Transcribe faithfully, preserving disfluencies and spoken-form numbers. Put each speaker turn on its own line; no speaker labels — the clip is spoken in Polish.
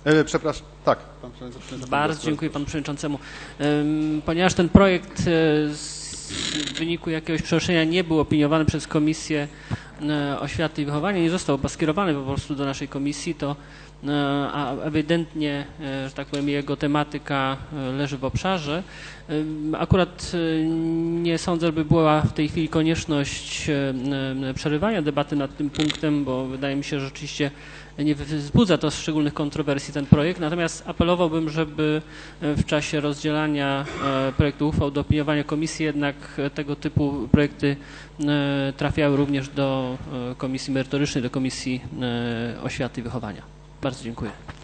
E, przepraszam, tak. Pan przewodniczący.
Bardzo dziękuję panu przewodniczącemu. Ponieważ ten projekt w wyniku jakiegoś przeruszenia nie był opiniowany przez Komisję Oświaty i Wychowania, nie został skierowany po prostu do naszej komisji, to a ewidentnie, że tak powiem, jego tematyka leży w obszarze. Akurat nie sądzę, żeby była w tej chwili konieczność przerywania debaty nad tym punktem, bo wydaje mi się, że rzeczywiście nie wzbudza to szczególnych kontrowersji ten projekt, natomiast apelowałbym, żeby w czasie rozdzielania projektu uchwał do opiniowania komisji jednak tego typu projekty trafiały również do komisji merytorycznej, do Komisji Oświaty i Wychowania. Bardzo dziękuję.